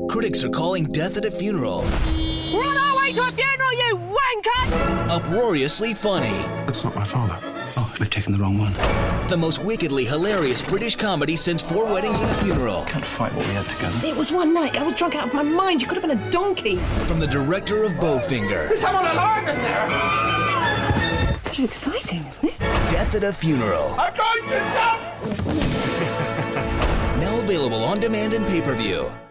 Critics are calling Death at a Funeral We're on our way to a funeral, you wanker! uproariously funny. That's not my father. Oh, we've taken the wrong one. The most wickedly hilarious British comedy since Four Weddings and a Funeral. Can't fight what we had together. It was one night. I was drunk out of my mind. You could have been a donkey. From the director of Bowfinger. There's someone alive in there! It's sort of exciting, isn't it? Death at a Funeral. I'm going to jump! Now available on demand and pay-per-view.